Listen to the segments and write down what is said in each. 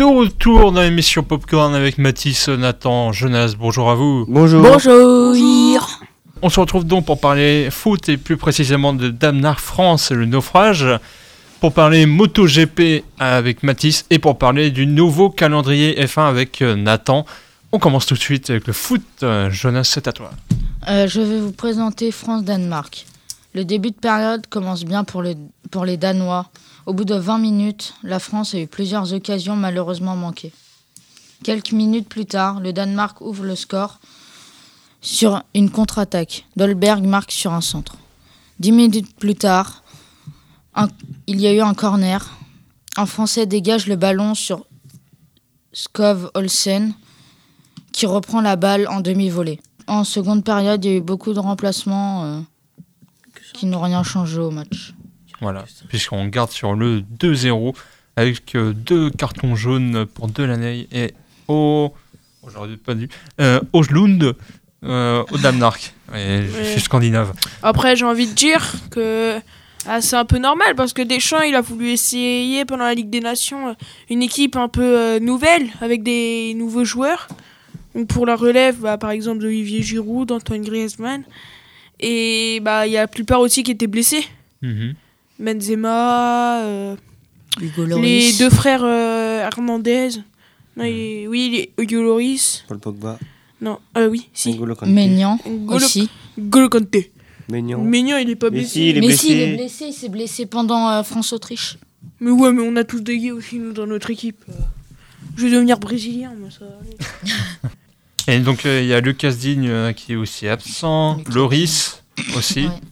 de retour dans l'émission Popcorn avec Mathis, Nathan, Jonas. Bonjour à vous. Bonjour. Bonjour. On se retrouve donc pour parler foot et plus précisément de Danemark France et le naufrage, pour parler MotoGP avec Mathis et pour parler du nouveau calendrier F1 avec Nathan. On commence tout de suite avec le foot. Jonas, c'est à toi. Je vais vous présenter France-Danemark. Le début de période commence bien pour les Danois. Au bout de 20 minutes, la France a eu plusieurs occasions malheureusement manquées. Quelques minutes plus tard, le Danemark ouvre le score sur une contre-attaque. Dolberg marque sur un centre. 10 minutes plus tard, il y a eu un corner. Un Français dégage le ballon sur Skov Olsen qui reprend la balle en demi-volée. En seconde période, il y a eu beaucoup de remplacements qui n'ont rien changé au match. Voilà, puisqu'on garde sur le 2-0 avec 2 cartons jaunes pour Delaney et j'aurais pas dit, Åslund au Danemark. Ouais, je suis scandinave. Après, j'ai envie de dire que c'est un peu normal parce que Deschamps, il a voulu essayer pendant la Ligue des Nations une équipe un peu nouvelle avec des nouveaux joueurs. Donc pour la relève, par exemple d'Olivier Giroud, d'Antoine Griezmann. Et il y a la plupart aussi qui étaient blessés. Mm-hmm. Benzema, Hugo Lloris. les deux frères Hernandez. Non, Hugo Lloris. Paul Pogba. Non, oui, si. N'Golo Kanté. Maignan aussi. N'Golo Kanté. Maignan. Il est pas Mais blessé. si, il est Mais blessé. si, il est blessé. Il s'est blessé pendant France-Autriche. Mais ouais, mais on a tous des gays aussi, nous, dans notre équipe. Je vais devenir brésilien, moi, ça va aller. Et donc il y a Lucas Digne qui est aussi absent, Loris aussi. Ouais.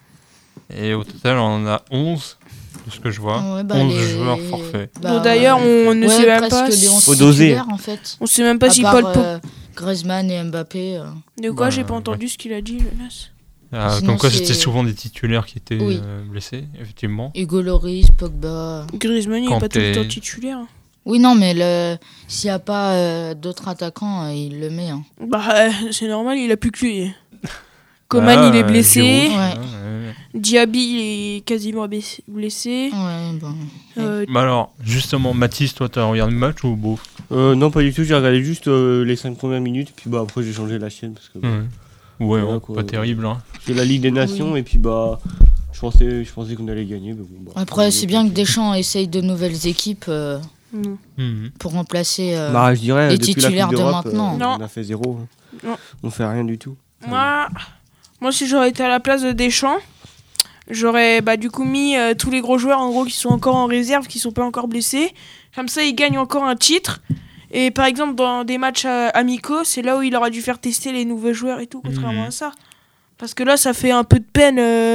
Et au total, on en a 11, de ce que je vois. Ouais, 11 joueurs forfaits. Bon, d'ailleurs, on ne sait même pas les 11 Faut doser. titulaires, en fait. On sait même pas À si part, Paul Pogba. Griezmann et Mbappé. De quoi, Bah, j'ai pas entendu ce qu'il a dit, Jonas. Sinon, Comme quoi, c'est- c'était souvent des titulaires qui étaient Oui. blessés, effectivement. Hugo Lloris, Pogba. Griezmann, il est pas tout Kanté. le temps titulaire. Oui, non, mais s'il n'y a pas d'autres attaquants, il le met. Hein. C'est normal, il a plus que lui. Coman, il est blessé. Giroud, Ouais. Diaby, il est quasiment blessé. Ouais, bon. Bah alors, justement, Mathis, toi, t'as regardé le match ou beau? Non, pas du tout. J'ai regardé juste les 5 premières minutes. Puis après, j'ai changé la chaîne parce que Ouais, Voilà, quoi. pas terrible. Hein. c'est la Ligue des Nations. Et puis, je pensais qu'on allait gagner. Mais bon, Après, c'est bien que Deschamps essaye de nouvelles équipes Mhm. pour remplacer. je dirais, les depuis la titulaires Coupe de d'Europe, maintenant. Non. on a fait 0. Non. On fait rien du tout. Moi, si j'aurais été à la place de Deschamps, j'aurais du coup mis tous les gros joueurs en gros qui sont encore en réserve, qui sont pas encore blessés. Comme ça, ils gagnent encore un titre. Et par exemple, dans des matchs amicaux, c'est là où il aurait dû faire tester les nouveaux joueurs et tout, contrairement à ça. Parce que là, ça fait un peu de peine.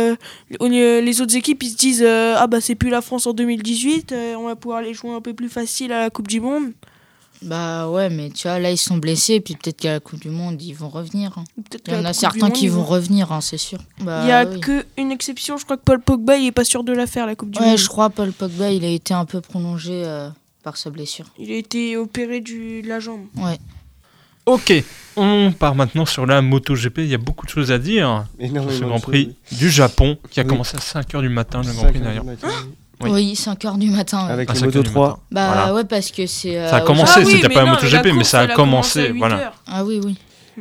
Les autres équipes, ils se disent c'est plus la France en 2018, on va pouvoir les jouer un peu plus facile à la Coupe du Monde. Bah ouais, mais tu vois, là, ils sont blessés, puis peut-être qu'à la Coupe du Monde, ils vont revenir. Hein. Peut-être Il y qu'à en la a Coupe du certains Monde, qui ils vont revenir, hein, c'est sûr. Il y a oui. qu'une exception, je crois que Paul Pogba, il est pas sûr de la faire, la Coupe du Monde. Ouais, je crois Paul Pogba, il a été un peu prolongé par sa blessure. Il a été opéré de la jambe. Ouais. Ok, on part maintenant sur la MotoGP. Il y a beaucoup de choses à dire sur ce Énormément Grand de Prix choses, du Japon qui a Oui. commencé à 5h du matin, le Grand 5 Prix heures d'ailleurs. du matin, Oui. Oui, 5h du matin. Ouais. Avec À les 5 Moto heures du 3. matin. Bah Voilà. ouais, parce que c'est. Ça a commencé, aujourd'hui- c'était pas non, MotoGP, la mais course, ça a elle commencé, à 8 voilà. heures. Ah oui, oui.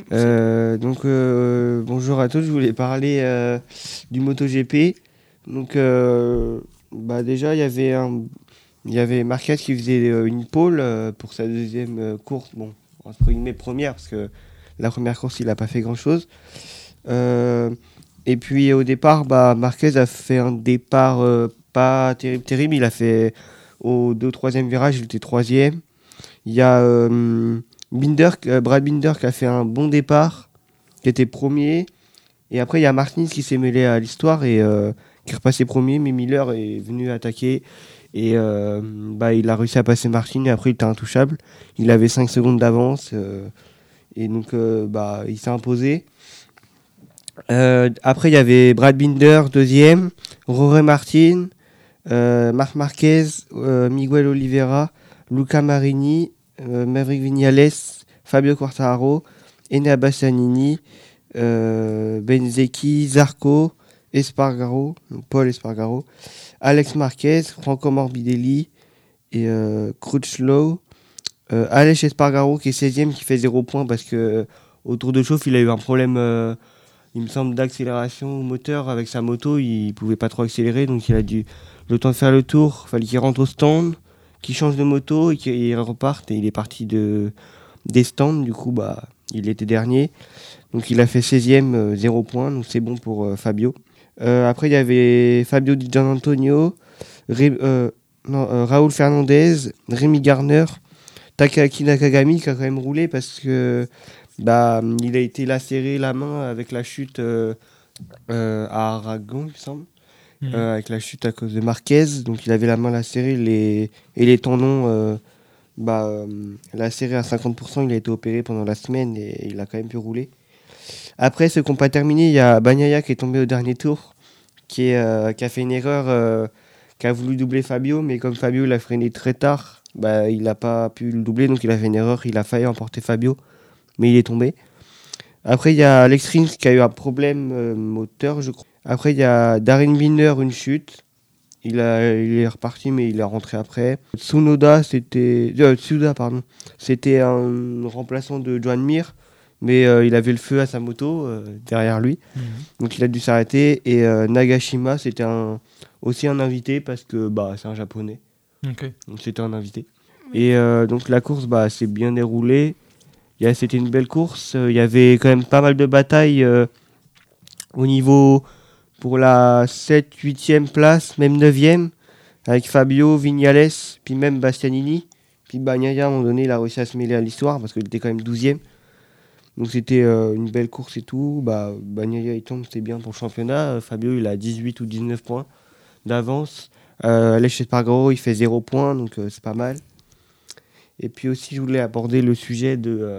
Bonjour à tous, je voulais parler du MotoGP. Donc déjà il y avait Marquez qui faisait une pole pour sa deuxième course, entre guillemets première parce que la première course il a pas fait grand chose. Et puis au départ Marquez a fait un départ pas terrible, il a fait au 2-3e virage, il était 3e. Il y a Brad Binder qui a fait un bon départ, qui était premier. Et après, il y a Martins qui s'est mêlé à l'histoire et qui est repassé premier. Mais Miller est venu attaquer. Et il a réussi à passer Martin et après, il était intouchable. Il avait 5 secondes d'avance. Et donc, il s'est imposé. Après, il y avait Brad Binder, deuxième. Jorge Martin, Marc Marquez, Miguel Oliveira, Luca Marini, Maverick Viñales, Fabio Quartararo, Enea Bastianini, Bezzecchi, Zarco, Paul Espargaro, Alex Marquez, Franco Morbidelli et Crutchlow, Aleix Espargaro qui est 16e, qui fait 0 points parce que au tour de chauffe, il a eu un problème, il me semble, d'accélération au moteur avec sa moto. Il pouvait pas trop accélérer, donc il a dû le temps de faire le tour. Il fallait qu'il rentre au stand, qu'il change de moto et qu'il reparte. Et il est parti des stands, du coup, il était dernier. Donc il a fait 16e, 0 points, donc c'est bon pour Fabio. Après, il y avait Fabio Di Gianantonio, Raoul Fernandez, Rémi Garner, Takaaki Nakagami qui a quand même roulé parce que il a été lacéré la main avec la chute à Aragon, il me semble. Avec la chute à cause de Marquez. Donc il avait la main lacérée et les tendons lacérés à 50%. Il a été opéré pendant la semaine et il a quand même pu rouler. Après, ceux qui n'ont pas terminé, il y a Bagnaia qui est tombé au dernier tour, qui a fait une erreur, qui a voulu doubler Fabio, mais comme Fabio l'a freiné très tard, il n'a pas pu le doubler, donc il a fait une erreur, il a failli emporter Fabio, mais il est tombé. Après, il y a Alex Rins qui a eu un problème moteur, je crois. Après, il y a Darren Binder, une chute. Il est reparti, mais il est rentré après. Tsuda, c'était un remplaçant de Joan Mir, mais il avait le feu à sa moto derrière lui. Donc il a dû s'arrêter. Et Nagashima, c'était aussi un invité parce que c'est un japonais. Ok. Donc c'était un invité. Et donc la course s'est bien déroulée. C'était une belle course. Il y avait quand même pas mal de batailles au niveau pour la 7, 8e place, même 9e, avec Fabio, Vignales, puis même Bastianini. Puis Bagnaia, à un moment donné, il a réussi à se mêler à l'histoire parce qu'il était quand même 12e. Donc c'était une belle course et tout. Bagnaia, il tombe, c'est bien pour le championnat. Fabio, il a 18 ou 19 points d'avance. Aleix Espargaro, il fait 0 points, donc c'est pas mal. Et puis aussi, je voulais aborder le sujet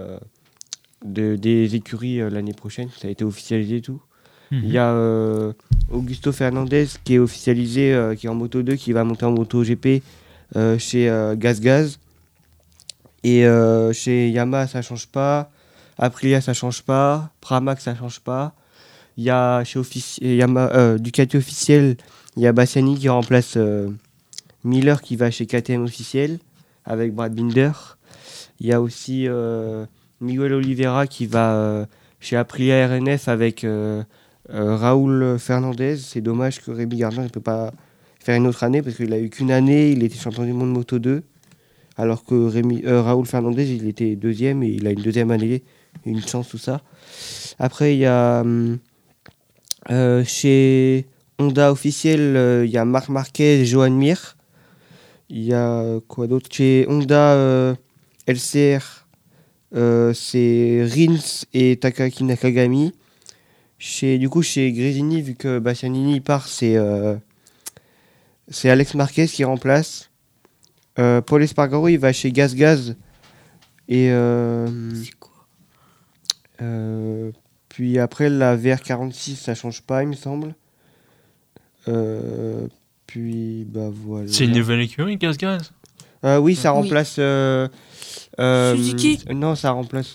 des écuries l'année prochaine. Ça a été officialisé et tout. Il y a Augusto Fernandez qui est officialisé, qui est en Moto 2, qui va monter en Moto GP chez GazGaz. Et chez Yamaha, ça change pas. Aprilia, ça change pas. Pramac, ça change pas. Il y a chez Ducati officiel, il y a Bastiani qui remplace Miller qui va chez KTM officiel avec Brad Binder. Il y a aussi Miguel Oliveira qui va chez Aprilia RNF avec Raoul Fernandez. C'est dommage que Rémi Gardner ne peut pas faire une autre année parce qu'il a eu qu'une année. Il était champion du monde Moto 2 alors que Raoul Fernandez il était deuxième et il a une deuxième année, une chance tout ça. Après il y a chez Honda officiel il y a Marc Marquez et Joan Mir. Il y a quoi d'autre chez Honda LCR, c'est Rins et Takaaki Nakagami. Chez Gresini, vu que Bastianini part, c'est Alex Marquez qui remplace. Paul Espargaro, il va chez GazGaz. Et C'est quoi puis après, la VR46, ça change pas, il me semble. Puis, voilà. C'est une nouvelle écurie, GazGaz? Oui, ça remplace... Suzuki. Non, ça remplace...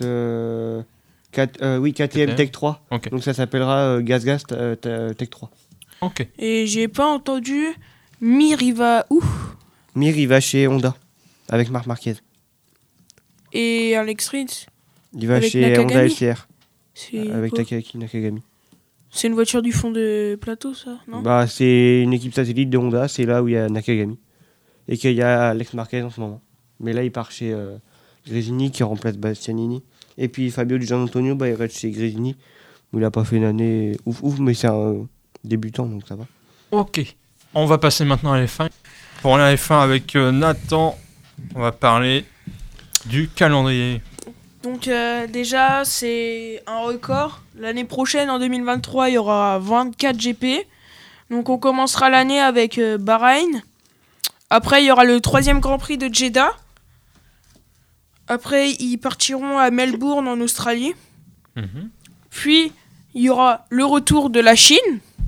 KTM Tech 3. Okay. Donc ça s'appellera GazGaz Tech 3. Ok. Et j'ai pas entendu. Mir, il va où? Mir, il va chez Honda, avec Marc Marquez. Et Alex Rins? Il va Avec chez Nakagami. Honda LCR, C'est avec quoi? Takaaki Nakagami. C'est une voiture du fond de plateau, ça, non? C'est une équipe satellite de Honda, c'est là où il y a Nakagami. Et qu'il y a Alex Marquez en ce moment. Mais là, il part chez Gresini qui remplace Bastianini. Et puis Fabio Di Gianantonio, il reste chez Gresini, où il n'a pas fait une année ouf, mais c'est un débutant, donc ça va. Ok. On va passer maintenant à la F1. Pour la F1 avec Nathan, on va parler du calendrier. Donc déjà, c'est un record. L'année prochaine, en 2023, il y aura 24 GP. Donc on commencera l'année avec Bahreïn. Après, il y aura le 3e Grand Prix de Jeddah. Après, ils partiront à Melbourne, en Australie. Puis, il y aura le retour de la Chine.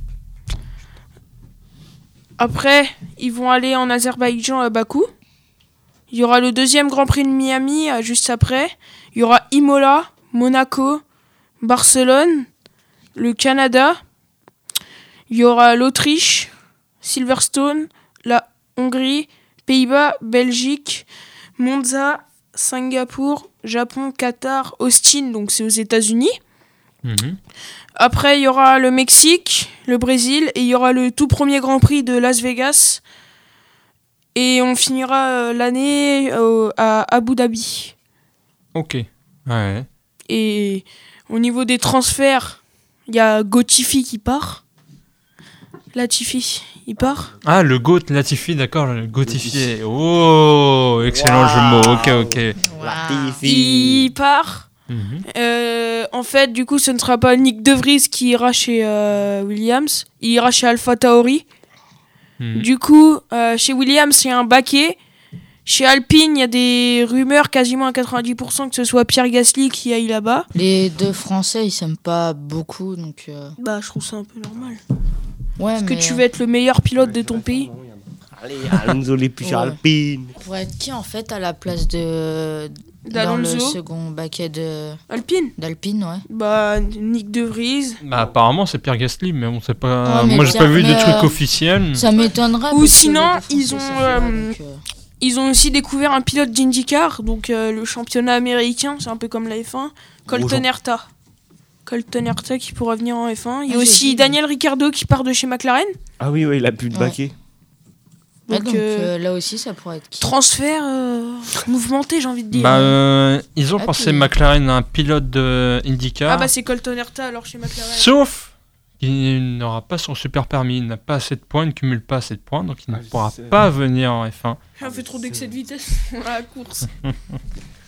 Après, ils vont aller en Azerbaïdjan, à Bakou. Il y aura le 2e Grand Prix de Miami, juste après. Il y aura Imola, Monaco, Barcelone, le Canada. Il y aura l'Autriche, Silverstone, la Hongrie, Pays-Bas, Belgique, Monza Singapour, Japon, Qatar, Austin, donc c'est aux États-Unis. Mhm. Après, il y aura le Mexique, le Brésil, et il y aura le tout premier Grand Prix de Las Vegas. Et on finira l'année à Abu Dhabi. Ok. Ouais. Et au niveau des transferts, il y a Gotifi qui part. Latifi, il part. Ah, le GOAT Latifi, d'accord, le GOATifié. Oh, excellent jeu de mots. Ok. Il part. Mhm. En fait, du coup, ce ne sera pas Nick De Vries qui ira chez Williams. Il ira chez Alpha Tauri. Mhm. Du coup, chez Williams, il y a un baquet. Chez Alpine, il y a des rumeurs quasiment à 90% que ce soit Pierre Gasly qui aille là-bas. Les deux Français, ils s'aiment pas beaucoup, donc... Bah, je trouve ça un peu normal. Ouais, Parce mais... que tu veux être le meilleur pilote de ton pays. Allez, Alonso les plus Ouais. Alpine. Pour être qui, en fait, à la place de... Dans le D'Alonso. second baquet Alpine. d'Alpine, ouais. Bah, Nick De Vries. Bah, apparemment, c'est Pierre Gasly, mais on sait pas. Ouais, mais Moi, j'ai pas Pierre- vu de mais, truc officiel. Ça m'étonnerait. Ou parce que sinon, les deux ils Français, ont, ça se voit, donc, Ils ont aussi découvert un pilote d'IndyCar, donc le championnat américain, c'est un peu comme la F1, Colton Herta. Colton Herta qui pourra venir en F1. Il y a j'ai aussi vu. Daniel Ricciardo qui part de chez McLaren. Ah oui, ouais, il a plus de Ouais. baquet. Donc, là aussi, ça pourrait être qui transfert mouvementé, j'ai envie de dire. Bah, ils ont Ah, pensé puis- McLaren à un pilote de IndyCar. Ah bah c'est Colton Herta alors chez McLaren. Sauf qu'il n'aura pas son super permis, il n'a pas assez de points, il ne cumule pas assez de points, donc il ne Ah, pourra c'est- pas venir en F1. Il a fait trop d'excès de vitesse dans la course.